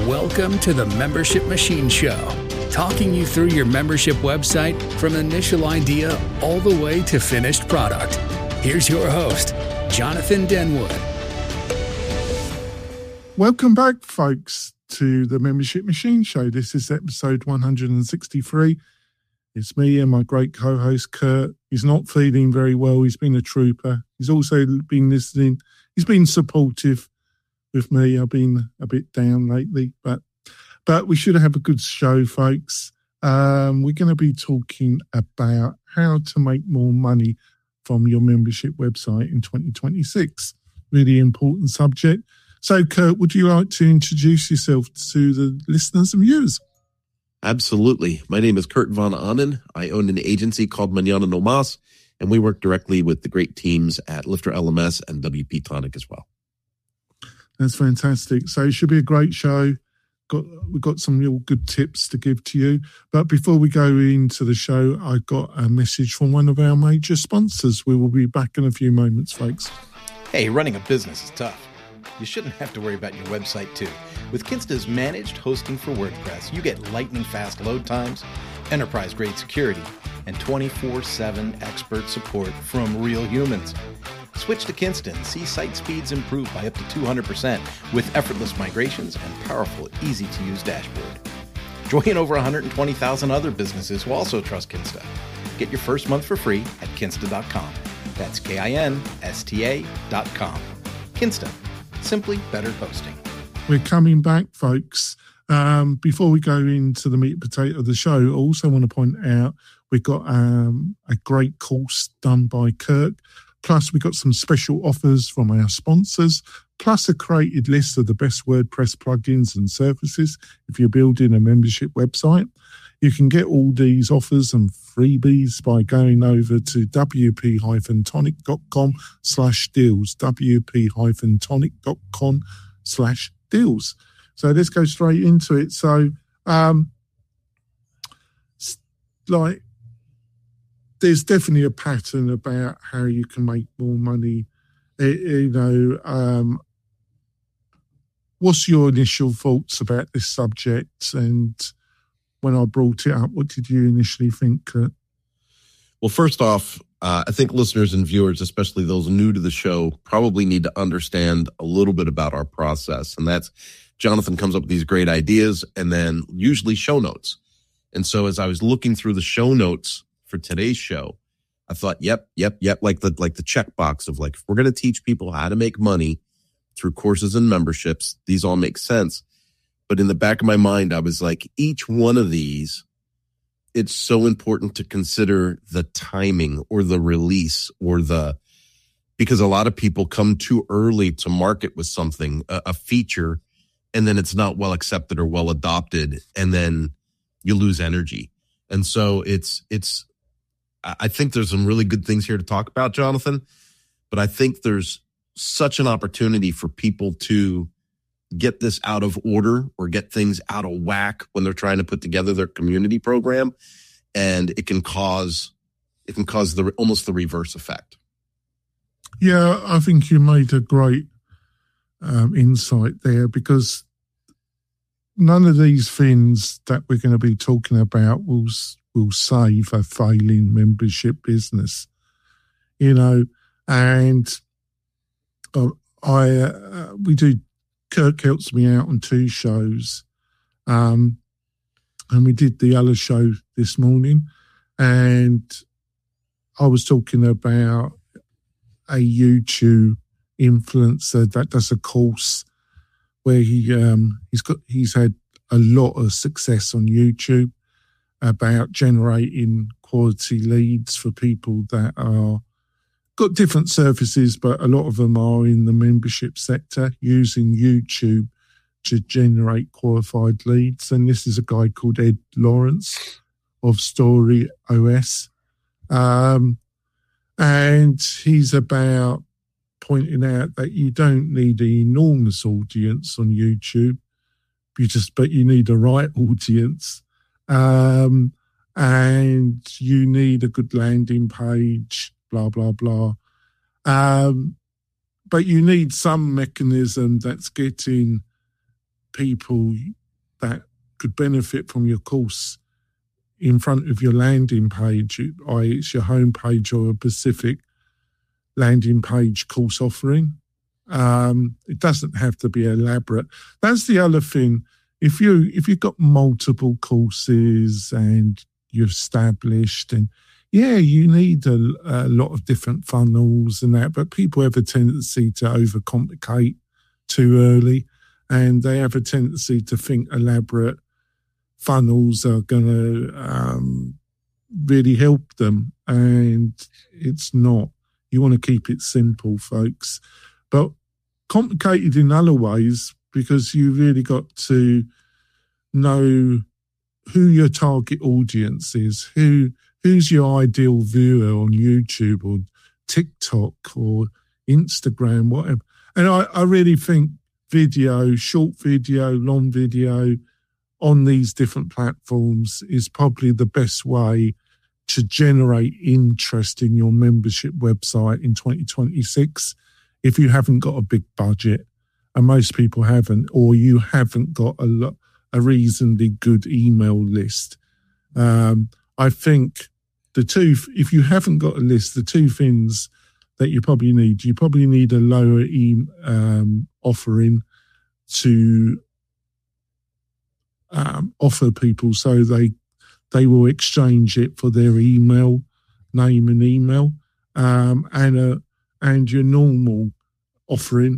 Welcome to the Membership Machine Show, talking you through your membership website from initial idea all the way to finished product. Here's your host, Jonathan Denwood. Welcome back, folks, to the Membership Machine Show. This is episode 163. It's me and my great co-host, Kurt. He's not feeling very well. He's been a trooper. He's also been listening. He's been supportive with me. I've been a bit down lately, but we should have a good show, folks. We're going to be talking about how to make more money from your membership website in 2026. Really important subject. So, Kurt, would you like to introduce yourself to the listeners and viewers? Absolutely. My name is Kurt Von Ahnen. I own an agency called Mañana No Mas, and we work directly with the great teams at Lifter LMS and WP Tonic as well. That's fantastic. So it should be a great show. We've got some real good tips to give to you. But before we go into the show, I got a message from one of our major sponsors. We will be back in a few moments, folks. Hey, running a business is tough. You shouldn't have to worry about your website, too. With Kinsta's managed hosting for WordPress, you get lightning-fast load times, enterprise-grade security, and 24/7 expert support from real humans. Switch to Kinsta and see site speeds improve by up to 200% with effortless migrations and powerful, easy-to-use dashboard. Join over 120,000 other businesses who also trust Kinsta. Get your first month for free at kinsta.com. That's KINSTA.com. Kinsta. Simply better hosting. We're coming back, folks. Before we go into the meat and potato of the show, I also want to point out we've got a great course done by Kirk. Plus, we got some special offers from our sponsors, plus a created list of the best WordPress plugins and services if you're building a membership website. You can get all these offers and freebies by going over to wp-tonic.com/deals, wp-tonic.com/deals. So let's go straight into it. So, there's definitely a pattern about how you can make more money. What's your initial thoughts about this subject? And when I brought it up, what did you initially think, Kurt? Well, first off, I think listeners and viewers, especially those new to the show, probably need to understand a little bit about our process. And that's Jonathan comes up with these great ideas and then usually show notes. And so as I was looking through the show notes for today's show, I thought, yep, like the checkbox of like, if we're going to teach people how to make money through courses and memberships, these all make sense. But in the back of my mind, I was like, each one of these, it's so important to consider the timing or the release because a lot of people come too early to market with something, a feature, and then it's not well accepted or well adopted, and then you lose energy. And so I think there's some really good things here to talk about, Jonathan, but I think there's such an opportunity for people to get this out of order or get things out of whack when they're trying to put together their community program. And it can cause almost the reverse effect. Yeah, I think you made a great insight there, because none of these things that we're going to be talking about will save a failing membership business, and Kirk helps me out on 2 shows, and we did the other show this morning, and I was talking about a YouTube influencer that does a course where he's had a lot of success on YouTube about generating quality leads for people that are got different services, but a lot of them are in the membership sector, using YouTube to generate qualified leads. And this is a guy called Ed Lawrence of Story OS. And he's about pointing out that you don't need an enormous audience on YouTube, but you need the right audience. And you need a good landing page, blah, blah, blah. But you need some mechanism that's getting people that could benefit from your course in front of your landing page, i.e. it's your home page or a specific landing page course offering. It doesn't have to be elaborate. That's the other thing. If you've got multiple courses and you're established, and you need a lot of different funnels and that, but people have a tendency to overcomplicate too early, and they have a tendency to think elaborate funnels are going to really help them, and it's not. You want to keep it simple, folks, but complicated in other ways, because you really got to know who your target audience is, who's your ideal viewer on YouTube or TikTok or Instagram, whatever. And I really think video, short video, long video on these different platforms is probably the best way to generate interest in your membership website in 2026 if you haven't got a big budget, and most people haven't, or you haven't got a reasonably good email list. I think if you haven't got a list, the two things that you probably need a lower offering to offer people so they will exchange it for their email, name and email, and your normal offering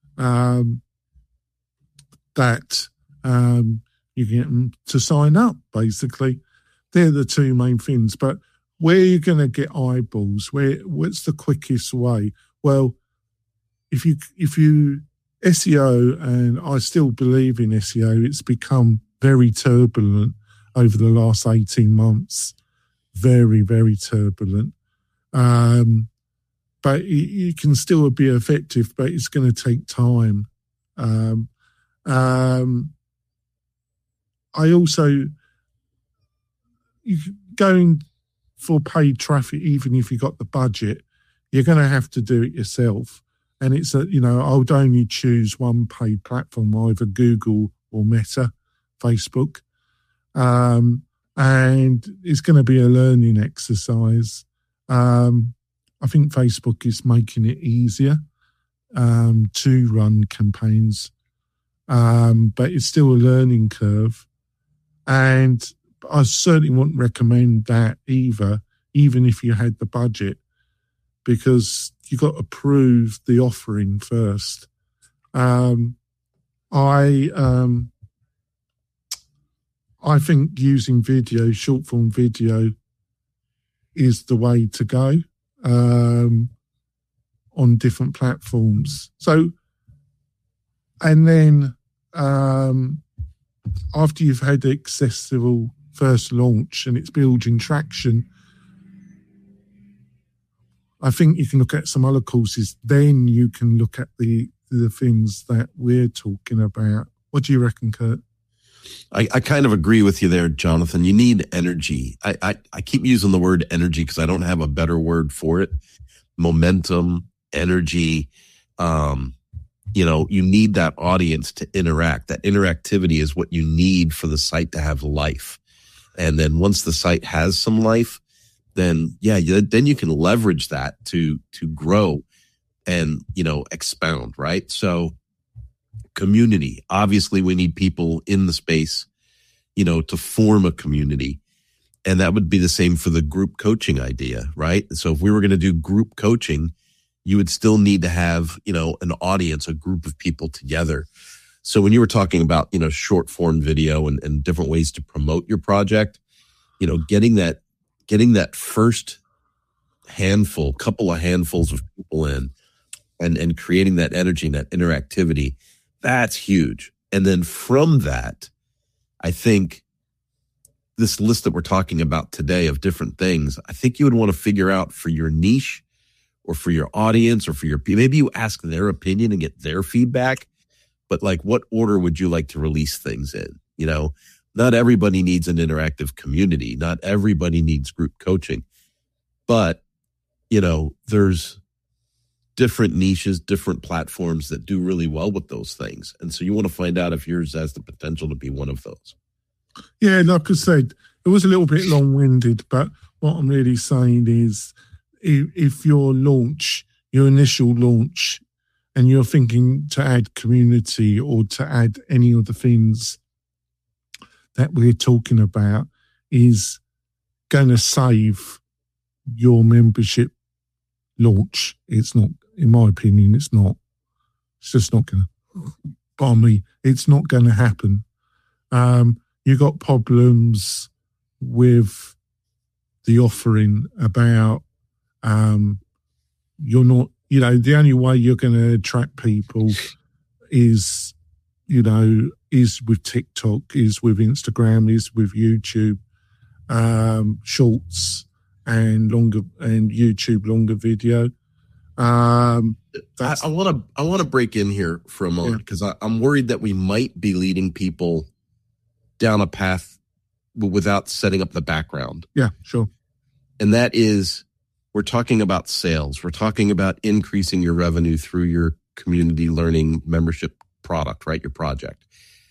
that you get them to sign up, basically. They're the two main things. But where are you going to get eyeballs? What's the quickest way? Well, if you SEO, and I still believe in SEO, it's become very turbulent over the last 18 months. Very, very turbulent. But you can still be effective, but it's going to take time. I also, going for paid traffic, even if you got the budget, you're going to have to do it yourself. And it's I would only choose one paid platform, either Google or Meta, Facebook. And it's going to be a learning exercise. I think Facebook is making it easier to run campaigns, but it's still a learning curve. And I certainly wouldn't recommend that either, even if you had the budget, because you got to prove the offering first. I think using video, short form video, is the way to go on different platforms. So, and then after you've had the accessible first launch and it's building traction, I think you can look at some other courses. Then you can look at the things that we're talking about. What do you reckon, Kurt? I kind of agree with you there, Jonathan. You need energy. I keep using the word energy because I don't have a better word for it. Momentum, energy. You need that audience to interact. That interactivity is what you need for the site to have life. And then once the site has some life, then then you can leverage that to grow and, expound, right? So community, obviously we need people in the space, to form a community. And that would be the same for the group coaching idea, right? So if we were going to do group coaching, you would still need to have, an audience, a group of people together. So when you were talking about, short form video and different ways to promote your project, getting that first couple of handfuls of people in and creating that energy and that interactivity, that's huge. And then from that, I think this list that we're talking about today of different things, I think you would want to figure out for your niche or for your audience or for maybe you ask their opinion and get their feedback, but like what order would you like to release things in? Not everybody needs an interactive community. Not everybody needs group coaching, but there's different niches, different platforms that do really well with those things. And so you want to find out if yours has the potential to be one of those. Yeah, like I said, it was a little bit long-winded, but what I'm really saying is if your initial launch, and you're thinking to add community or to add any of the things that we're talking about, is going to save your membership launch. It's not, in my opinion, it's not. It's just not going to, by me, it's not going to happen. You got problems with the offering about you're not, the only way you're going to attract people is with TikTok, is with Instagram, is with YouTube, shorts and YouTube longer video. I want to break in here for a moment because I'm worried that we might be leading people down a path without setting up the background. Yeah, sure. And that is, we're talking about sales. We're talking about increasing your revenue through your community learning membership product, right? Your project.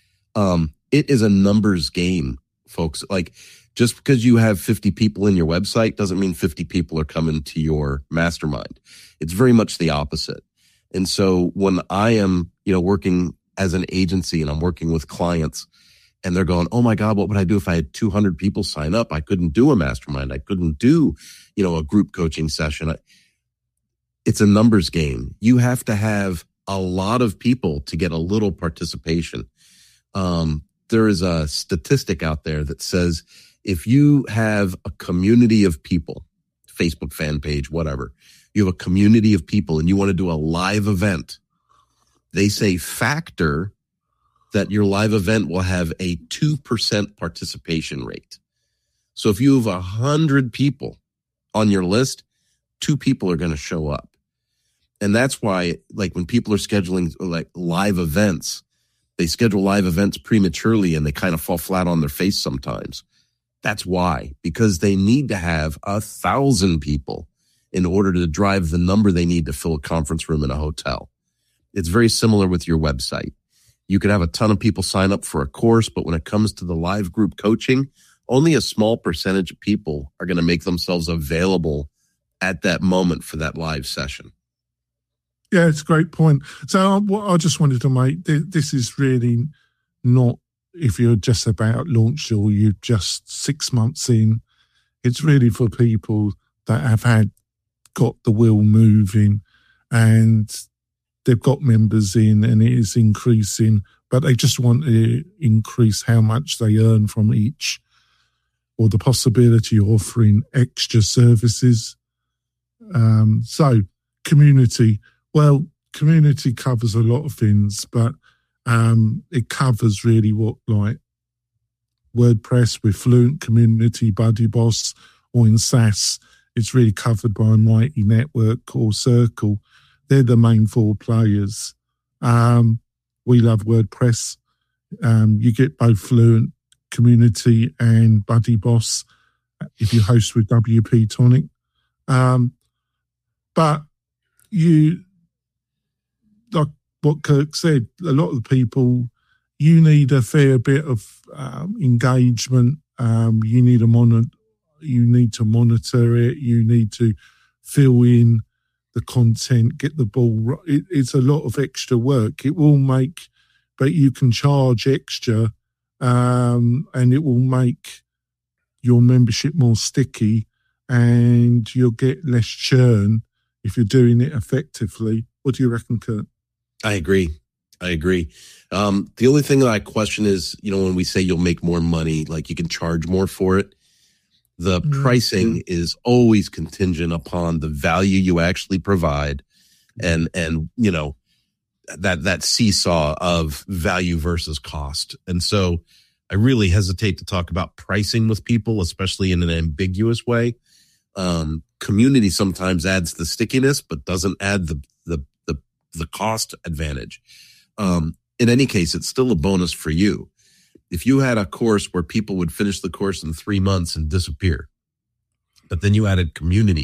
It is a numbers game, folks. Like, just because you have 50 people in your website doesn't mean 50 people are coming to your mastermind. It's very much the opposite. And so when I am, working as an agency and I'm working with clients and they're going, oh my God, what would I do if I had 200 people sign up? I couldn't do a mastermind. I couldn't do, a group coaching session. It's a numbers game. You have to have a lot of people to get a little participation. There is a statistic out there that says if you have a community of people, Facebook fan page, whatever, you have a community of people and you want to do a live event, they say factor that your live event will have a 2% participation rate. So if you have 100 people on your list, 2 people are going to show up. And that's why, like, when people are scheduling like live events, they schedule live events prematurely and they kind of fall flat on their face sometimes. That's why, because they need to have 1,000 people in order to drive the number they need to fill a conference room in a hotel. It's very similar with your website. You could have a ton of people sign up for a course, but when it comes to the live group coaching, only a small percentage of people are going to make themselves available at that moment for that live session. Yeah, it's a great point. So what I just wanted to make, this is really not if you're just about launch or you're just 6 months in. It's really for people that have got the wheel moving and they've got members in and it is increasing, but they just want to increase how much they earn from each, or the possibility of offering extra services. So community. Well, community covers a lot of things, but it covers really what, like WordPress with Fluent, Community, Buddy Boss, or in SaaS, it's really covered by Mighty Network or Circle. They're the main 4 players. We love WordPress. You get both Fluent, Community, and Buddy Boss if you host with WP Tonic. But like what Kirk said, a lot of the people, you need a fair bit of engagement. You need to monitor it. You need to fill in the content, get the ball right. It's a lot of extra work. It will make, but you can charge extra, and it will make your membership more sticky, and you'll get less churn if you're doing it effectively. What do you reckon, Kurt? I agree. The only thing that I question is, when we say you'll make more money, like you can charge more for it, the pricing is always contingent upon the value you actually provide and that seesaw of value versus cost. And so I really hesitate to talk about pricing with people, especially in an ambiguous way. Community sometimes adds the stickiness, but doesn't add the cost advantage. In any case, it's still a bonus for you. If you had a course where people would finish the course in 3 months and disappear, but then you added community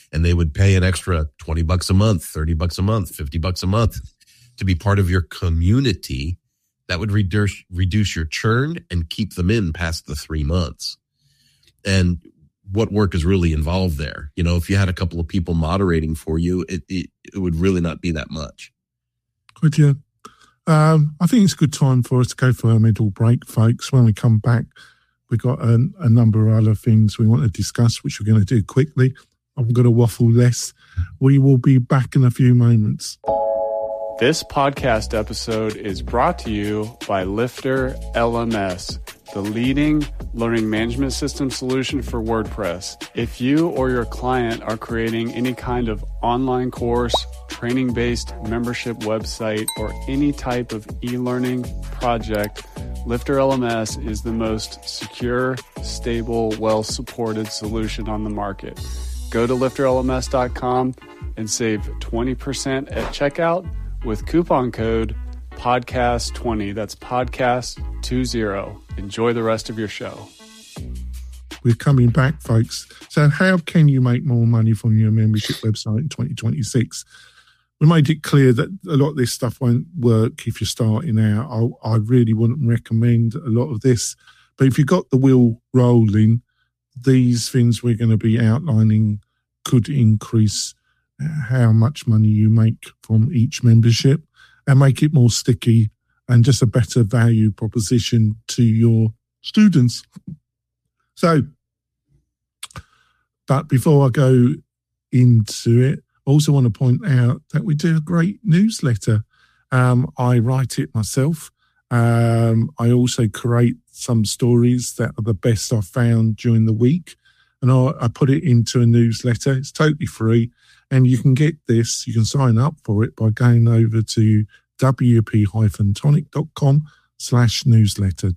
and they would pay an extra $20 a month, $30 a month, $50 a month to be part of your community. That would reduce your churn and keep them in past the 3 months. And what work is really involved there? You know, if you had a couple of people moderating for you, it would really not be that much. Good, yeah. I think it's a good time for us to go for a middle break, folks. When we come back, we've got a number of other things we want to discuss, which we're going to do quickly. I'm going to waffle less. We will be back in a few moments. This podcast episode is brought to you by Lifter LMS, the leading learning management system solution for WordPress. If you or your client are creating any kind of online course, training-based membership website, or any type of e-learning project, Lifter LMS is the most secure, stable, well-supported solution on the market. Go to lifterlms.com and save 20% at checkout with coupon code podcast20. That's podcast20. Enjoy the rest of your show. We're coming back, folks. So how can you make more money from your membership website in 2026? We made it clear that a lot of this stuff won't work if you're starting out. I really wouldn't recommend a lot of this. But if you've got the wheel rolling, these things we're going to be outlining could increase how much money you make from each membership and make it more sticky and just a better value proposition to your students. So, but before I go into it, I also want to point out that we do a great newsletter. I write it myself. I also create some stories that are the best I've found during the week, and I put it into a newsletter. It's totally free, and you can get this. You can sign up for it by going over to wp-tonic.com/newsletter,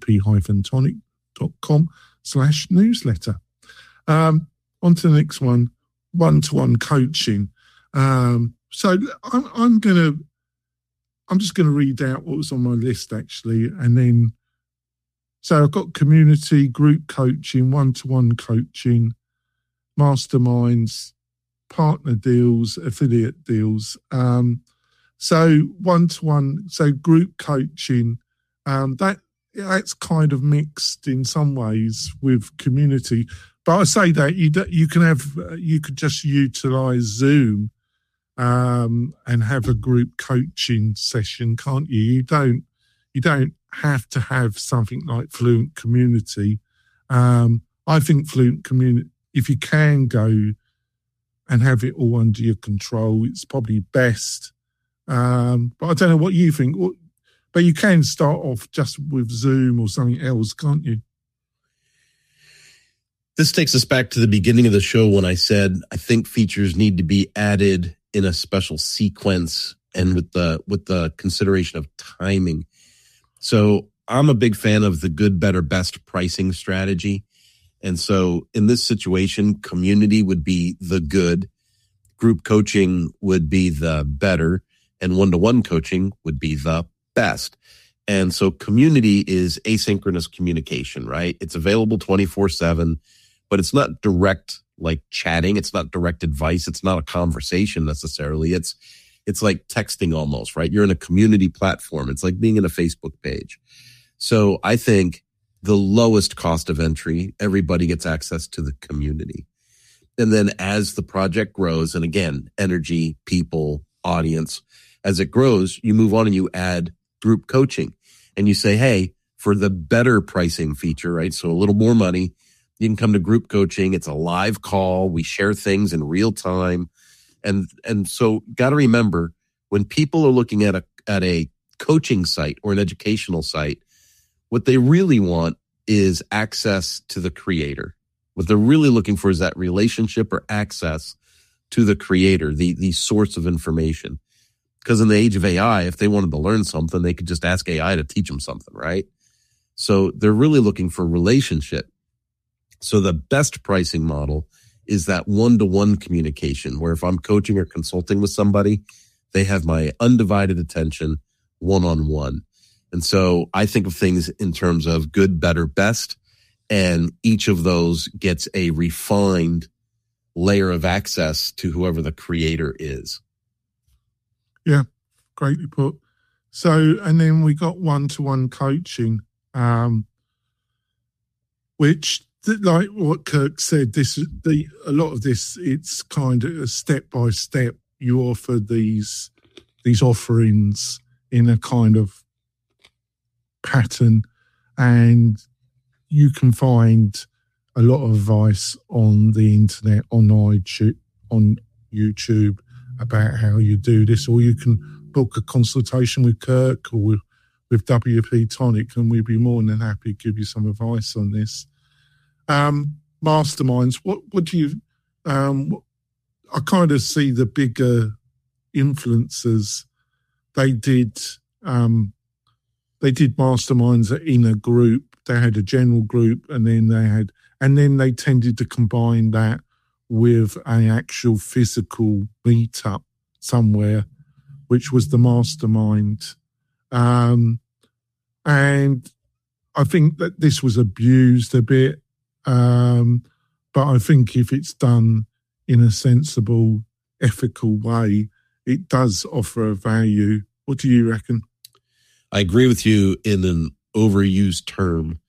wp-tonic.com/newsletter. On to the next one, one-to-one coaching. So I'm just going to read out what was on my list, actually, and then, so I've got community, group coaching, one-to-one coaching, masterminds, partner deals, affiliate deals. So one-to-one, so group coaching, that's kind of mixed in some ways with community. But I say that you could just utilize Zoom and have a group coaching session, can't you? You don't have to have something like Fluent Community. I think Fluent Community, if you can go and have it all under your control, it's probably best. But I don't know what you think. But you can start off just with Zoom or something else, can't you? This takes us back to the beginning of the show when I said I think features need to be added in a special sequence and with the consideration of timing. So I'm a big fan of the good, better, best pricing strategy. And so in this situation, community would be the good, group coaching would be the better, and one-to-one coaching would be the best. And so community is asynchronous communication, right? It's available 24/7, but it's not direct like chatting. It's not direct advice. It's not a conversation necessarily. It's like texting almost, right? You're in a community platform. It's like being in a Facebook page. So I think the lowest cost of entry, everybody gets access to the community. And then as the project grows, and again, energy, people, audience, as it grows, you move on and you add group coaching and you say, hey, for the better pricing feature, right? So a little more money, you can come to group coaching. It's a live call. We share things in real time. And so got to remember, when people are looking at a coaching site or an educational site, what they really want is access to the creator. What they're really looking for is that relationship or access to the creator, the source of information. Because in the age of AI, if they wanted to learn something, they could just ask AI to teach them something, right? So they're really looking for relationship. So the best pricing model is that one-to-one communication, where if I'm coaching or consulting with somebody, they have my undivided attention one-on-one. And so I think of things in terms of good, better, best, and each of those gets a refined layer of access to whoever the creator is. Yeah, greatly put. So, and then we got one-to-one coaching, which, like what Kirk said, a lot of this, it's kind of a step by step. You offer these offerings in a kind of pattern, and you can find a lot of advice on the internet, on YouTube about how you do this, or you can book a consultation with Kirk or with WP Tonic, and we'd be more than happy to give you some advice on this. Masterminds, what do you, I kind of see the bigger influencers, they did masterminds in a group. They had a general group, and then they tended to combine that with an actual physical meetup somewhere, which was the mastermind. And I think that this was abused a bit. But I think if it's done in a sensible, ethical way, it does offer a value. What do you reckon? I agree with you in an overused term.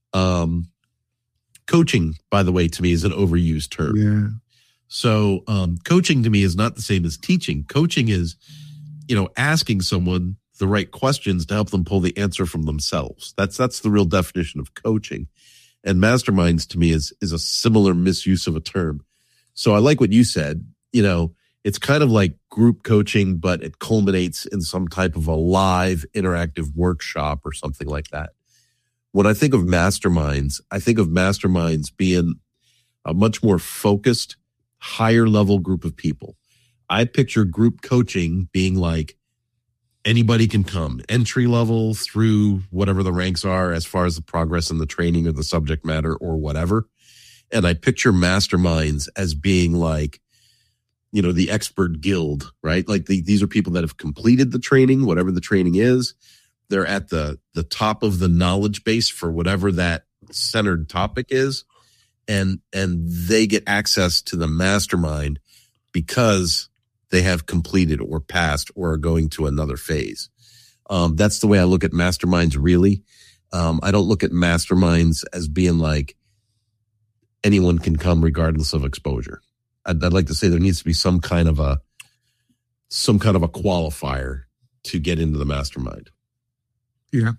Coaching, by the way, to me is an overused term. Yeah. So coaching to me is not the same as teaching. Coaching is, asking someone the right questions to help them pull the answer from themselves. That's the real definition of coaching. And masterminds to me is a similar misuse of a term. So I like what you said. It's kind of like group coaching, but it culminates in some type of a live interactive workshop or something like that. When I think of masterminds being a much more focused, higher level group of people. I picture group coaching being like anybody can come, entry level through whatever the ranks are as far as the progress in the training or the subject matter or whatever. And I picture masterminds as being like, the expert guild, right? Like these are people that have completed the training, whatever the training is. They're at the top of the knowledge base for whatever that centered topic is. And they get access to the mastermind because they have completed or passed or are going to another phase. That's the way I look at masterminds, really. I don't look at masterminds as being like anyone can come regardless of exposure. I'd like to say there needs to be some kind of a qualifier to get into the mastermind. Yeah.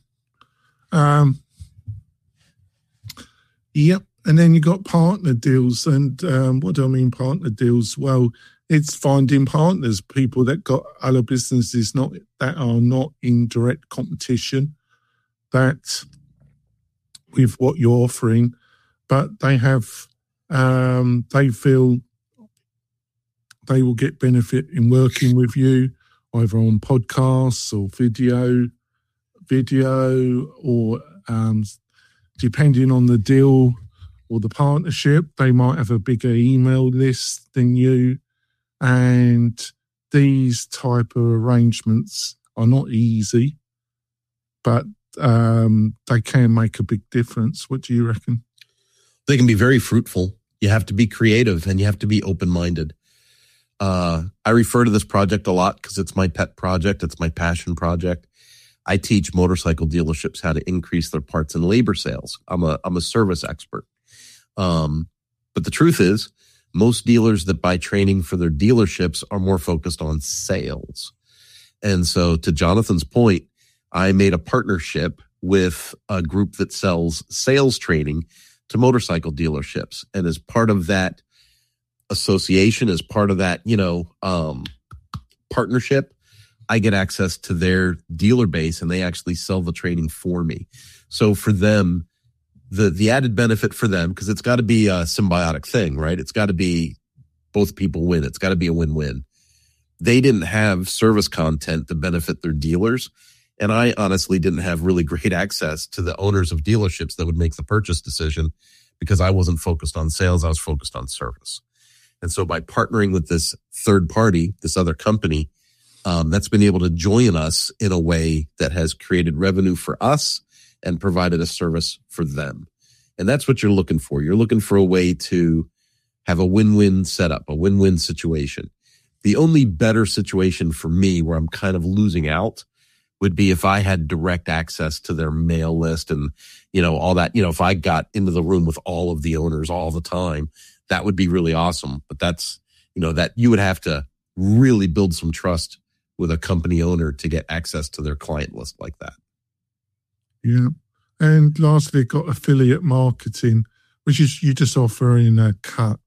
Yep. And then you got partner deals. And what do I mean partner deals? Well, it's finding partners, people that got other businesses that are not in direct competition that with what you're offering, but they have they feel they will get benefit in working with you, either on podcasts or video, or depending on the deal or the partnership, they might have a bigger email list than you. And these type of arrangements are not easy, but they can make a big difference. What do you reckon? They can be very fruitful. You have to be creative and you have to be open-minded. I refer to this project a lot because it's my pet project. It's my passion project. I teach motorcycle dealerships how to increase their parts and labor sales. I'm a service expert. But the truth is, most dealers that buy training for their dealerships are more focused on sales. And so to Jonathan's point, I made a partnership with a group that sells sales training to motorcycle dealerships. And as part of that association, as part of that, partnership, I get access to their dealer base and they actually sell the training for me. So for them, the added benefit for them, because it's got to be a symbiotic thing, right? It's got to be both people win. It's got to be a win-win. They didn't have service content to benefit their dealers. And I honestly didn't have really great access to the owners of dealerships that would make the purchase decision because I wasn't focused on sales. I was focused on service. And so by partnering with this third party, this other company, that's been able to join us in a way that has created revenue for us and provided a service for them. And that's what you're looking for. You're looking for a way to have a win-win setup, a win-win situation. The only better situation for me where I'm kind of losing out would be if I had direct access to their mail list and, all that. If I got into the room with all of the owners all the time, that would be really awesome. But that's, that you would have to really build some trust with a company owner to get access to their client list like that. Yeah. And lastly, got affiliate marketing, which is you just offering a cut.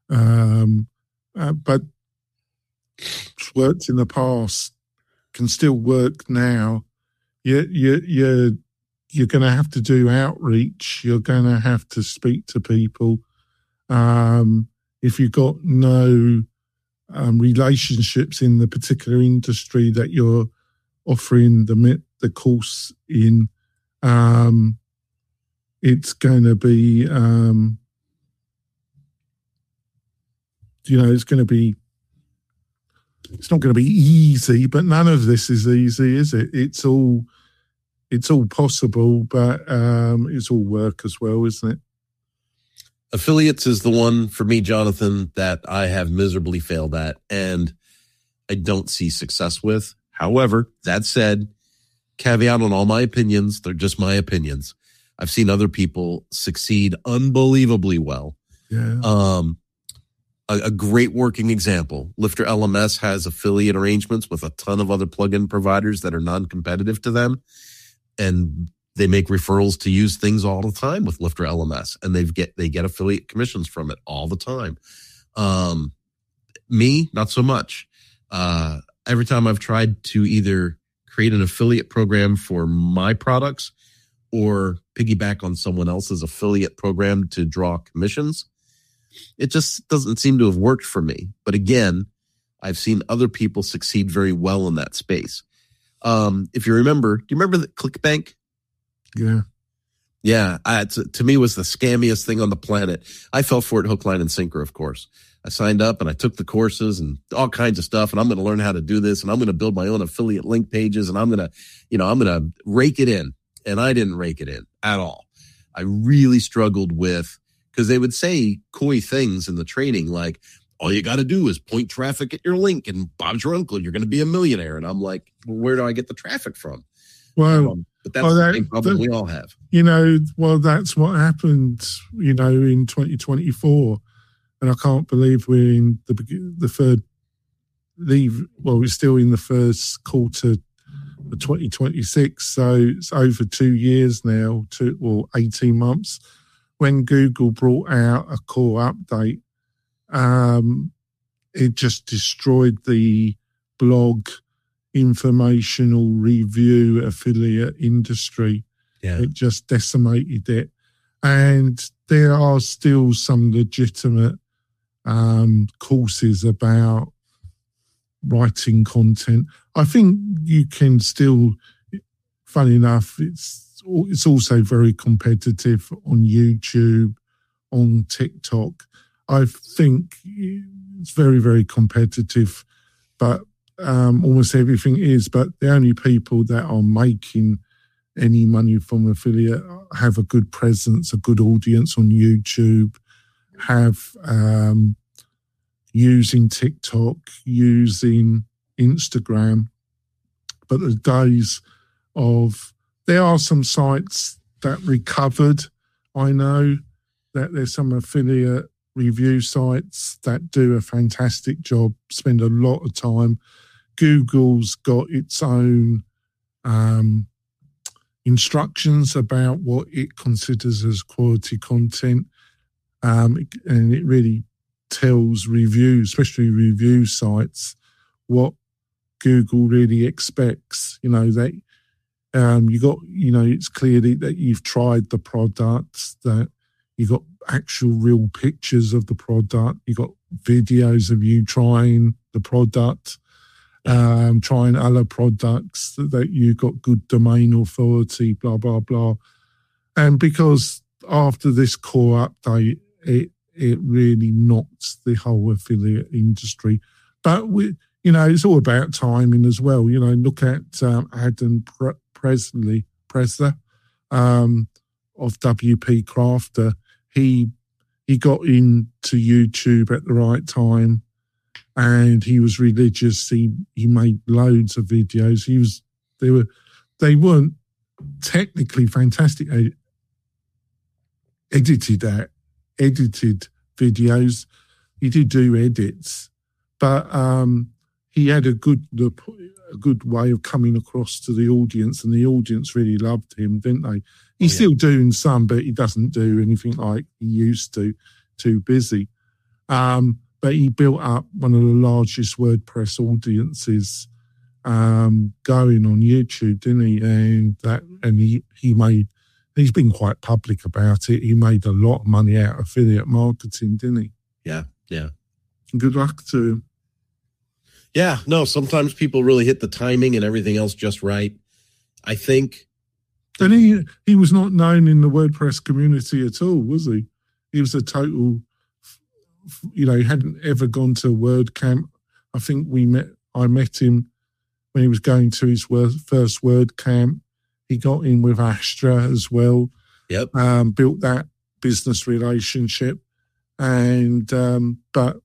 But it's worked in the past, can still work now. You're going to have to do outreach. You're going to have to speak to people. If you've got no relationships in the particular industry that you're offering the course in, it's going to be, it's not going to be easy, but none of this is easy, is it? It's all possible, but it's all work as well, isn't it? Affiliates is the one for me, Jonathan, that I have miserably failed at and I don't see success with. However, that said, caveat on all my opinions, they're just my opinions. I've seen other people succeed unbelievably well. Yeah. A great working example, Lifter LMS has affiliate arrangements with a ton of other plugin providers that are non-competitive to them. And they make referrals to use things all the time with Lifter LMS, and they get affiliate commissions from it all the time. Me, not so much. Every time I've tried to either create an affiliate program for my products or piggyback on someone else's affiliate program to draw commissions, it just doesn't seem to have worked for me. But again, I've seen other people succeed very well in that space. If you remember, do you remember the ClickBank? Yeah. Yeah. To me, it was the scammiest thing on the planet. I fell for it hook, line, and sinker, of course. I signed up and I took the courses and all kinds of stuff. And I'm going to learn how to do this. And I'm going to build my own affiliate link pages. And I'm going to rake it in. And I didn't rake it in at all. I really struggled with, because they would say coy things in the training, like, all you got to do is point traffic at your link and Bob's your uncle, you're going to be a millionaire. And I'm like, well, where do I get the traffic from? Well, but that's the same problem we all have. That's what happened, in 2024. And I can't believe we're in the third leave. Well, we're still in the first quarter of 2026. So it's over 2 years now, 18 months. When Google brought out a core update, it just destroyed the blog informational review affiliate industry. Yeah. It just decimated it. And there are still some legitimate courses about writing content. I think you can still, funny enough, it's also very competitive on YouTube, on TikTok. I think it's very, very competitive, but almost everything is. But the only people that are making any money from affiliate have a good presence, a good audience on YouTube, have using TikTok, using Instagram. But the days of, there are some sites that recovered. I know that there's some affiliate review sites that do a fantastic job, spend a lot of time. Google's got its own instructions about what it considers as quality content, and it really tells reviews, especially review sites, what Google really expects. That it's clear that you've tried the product, that you got actual real pictures of the product, you got videos of you trying the product, trying other products, that you got good domain authority, blah, blah, blah. And because after this core update, it really knocked the whole affiliate industry. But it's all about timing as well. Look at Adam Presler of WP Crafter. He he got into YouTube at the right time, and he was religious. He made loads of videos. They weren't technically fantastic edited videos. He did do edits, but he had a good way of coming across to the audience, and the audience really loved him, didn't they? He's still doing some, but he doesn't do anything like he used to. Too busy. But he built up one of the largest WordPress audiences going on YouTube, didn't he? And he's been quite public about it. He made a lot of money out of affiliate marketing, didn't he? Yeah. Good luck to him. Yeah, no, sometimes people really hit the timing and everything else just right. I think. And he was not known in the WordPress community at all, was he? He was a total, he hadn't ever gone to WordCamp. I think I met him when he was going to his first WordCamp. He got in with Astra as well. Yep. Built that business relationship. But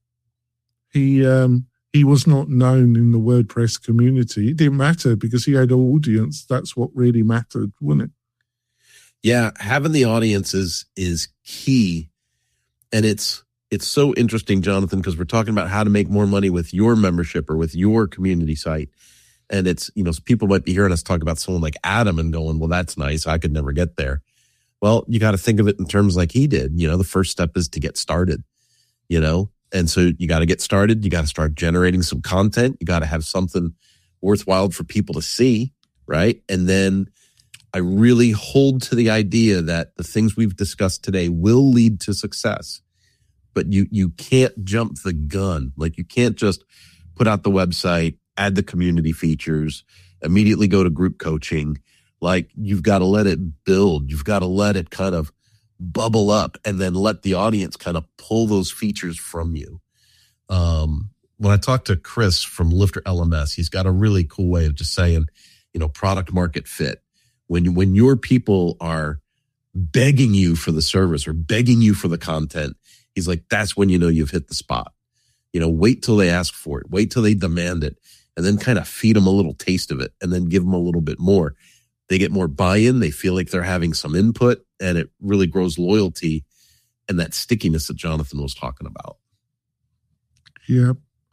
he was not known in the WordPress community. It didn't matter because he had an audience. That's what really mattered, wasn't it? Yeah, having the audience is key. And it's so interesting, Jonathan, because we're talking about how to make more money with your membership or with your community site. And it's, people might be hearing us talk about someone like Adam and going, well, that's nice. I could never get there. Well, you got to think of it in terms like he did. The first step is to get started, And so you got to get started. You got to start generating some content. You got to have something worthwhile for people to see, right? And then I really hold to the idea that the things we've discussed today will lead to success. But you can't jump the gun. Like, you can't just put out the website, add the community features, immediately go to group coaching. Like, you've got to let it build. You've got to let it kind of bubble up and then let the audience kind of pull those features from you. When I talked to Chris from Lifter LMS, he's got a really cool way of just saying, product market fit. When your people are begging you for the service or begging you for the content, he's like, that's when you've hit the spot. Wait till they ask for it. Wait till they demand it. And then kind of feed them a little taste of it and then give them a little bit more. They get more buy-in. They feel like they're having some input, and it really grows loyalty and that stickiness that Jonathan was talking about. Yeah.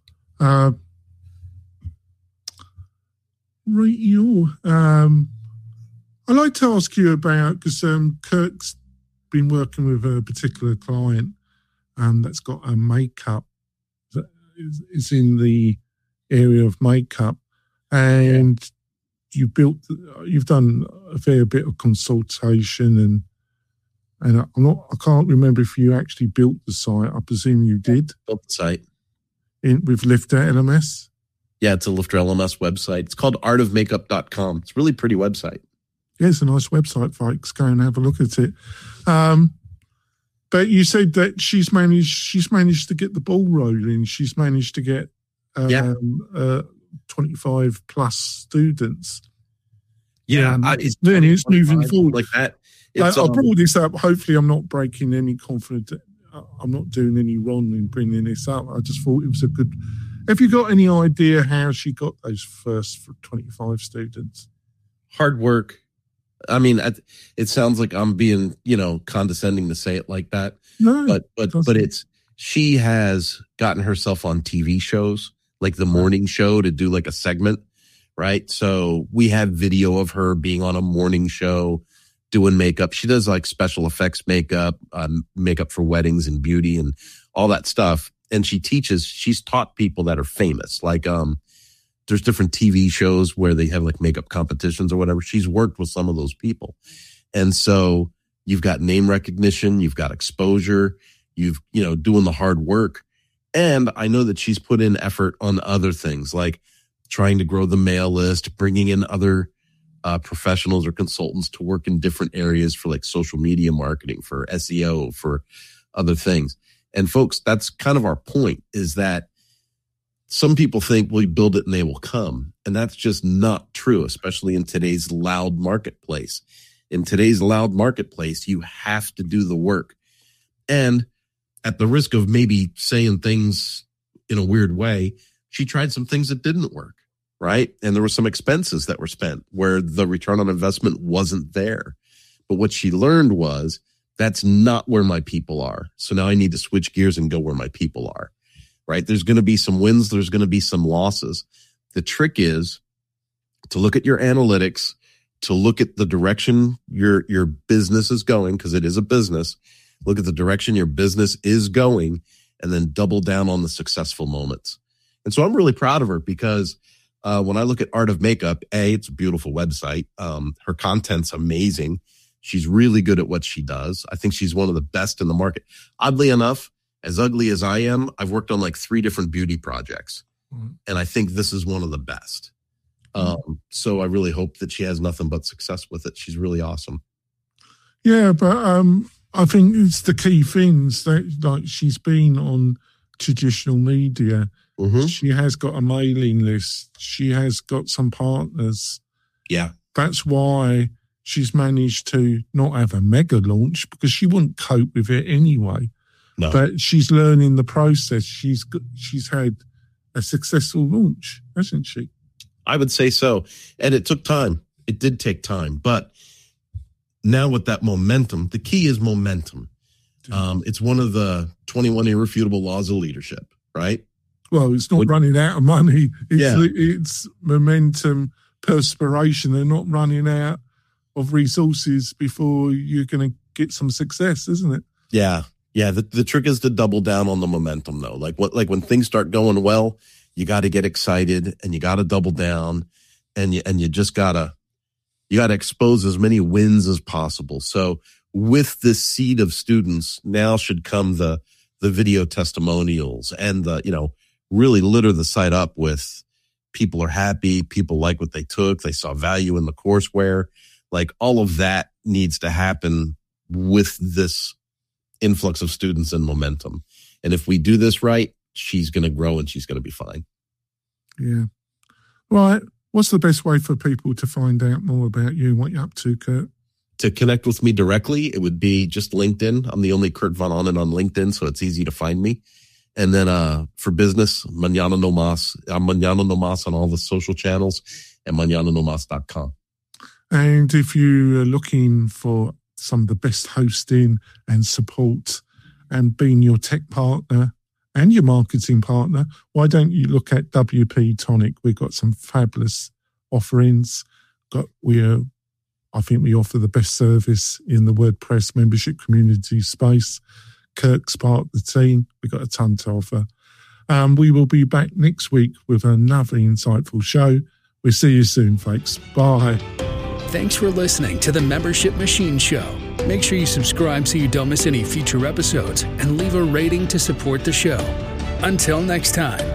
I'd like to ask you about, because Kirk's been working with a particular client that's got a makeup that is in the area of makeup, and you've done a fair bit of consultation, and I can't remember if you actually built the site. I presume you did. Built the site with Lifter LMS. Yeah, it's a Lifter LMS website. It's called artofmakeup.com. It's a really pretty website. Yeah, it's a nice website, folks. Go and have a look at it. But you said that she's managed to get the ball rolling. She's managed to get 25 plus students. Yeah, it's moving forward like that. I brought this up. Hopefully, I'm not breaking any confidence. I'm not doing any wrong in bringing this up. I just thought it was a good. Have you got any idea how she got those first 25 students? Hard work. I mean, it sounds like I'm being, condescending to say it like that. No, but she has gotten herself on TV shows, like the morning show, to do like a segment, right? So we have video of her being on a morning show doing makeup. She does like special effects makeup, makeup for weddings and beauty and all that stuff. And she's taught people that are famous. Like, there's different TV shows where they have like makeup competitions or whatever. She's worked with some of those people. And so you've got name recognition, you've got exposure, you've, doing the hard work. And I know that she's put in effort on other things, like trying to grow the mail list, bringing in other professionals or consultants to work in different areas for like social media marketing, for SEO, for other things. And folks, that's kind of our point, is that some people think, well, you build it and they will come. And that's just not true, especially in today's loud marketplace. In today's loud marketplace, you have to do the work. And at the risk of maybe saying things in a weird way, she tried some things that didn't work, right? And there were some expenses that were spent where the return on investment wasn't there. But what she learned was, that's not where my people are. So now I need to switch gears and go where my people are, right? There's going to be some wins. There's going to be some losses. The trick is to look at your analytics, to look at the direction your business is going, because it is a business. Look at the direction your business is going, and then double down on the successful moments. And so I'm really proud of her because when I look at Art of Makeup, it's a beautiful website. Her content's amazing. She's really good at what she does. I think she's one of the best in the market. Oddly enough, as ugly as I am, I've worked on like 3 different beauty projects. And I think this is one of the best. So I really hope that she has nothing but success with it. She's really awesome. Yeah, but I think it's the key things that, like, she's been on traditional media. Mm-hmm. She has got a mailing list. She has got some partners. Yeah. That's why she's managed to not have a mega launch, because she wouldn't cope with it anyway. No. But she's learning the process. She's had a successful launch, hasn't she? I would say so. And it took time. It did take time. But now with that momentum, the key is momentum. It's one of the 21 irrefutable laws of leadership, right? Well, it's not running out of money. It's momentum, perspiration. They're not running out of resources before you're going to get some success, isn't it? Yeah. Yeah. The trick is to double down on the momentum, though. Like when things start going well, you got to get excited and you got to double down, and you just gotta expose as many wins as possible. So with this seed of students, now should come the video testimonials and really litter the site up with people are happy, people like what they took, they saw value in the courseware. Like, all of that needs to happen with this influx of students and momentum. And if we do this right, she's going to grow and she's going to be fine. Yeah. Right. What's the best way for people to find out more about you and what you're up to, Kurt? To connect with me directly, it would be just LinkedIn. I'm the only Kurt Von Onen on LinkedIn, so it's easy to find me. And then for business, Mañana No Mas. I'm Mañana No Mas on all the social channels, and mañananomas.com. And if you're looking for some of the best hosting and support and being your tech partner and your marketing partner, why don't you look at WP Tonic? We've got some fabulous offerings. I think we offer the best service in the WordPress membership community space. Kirk's part of the team. We've got a ton to offer. We will be back next week with another insightful show. We'll see you soon, folks. Bye. Thanks for listening to the Membership Machine Show. Make sure you subscribe so you don't miss any future episodes, and leave a rating to support the show. Until next time.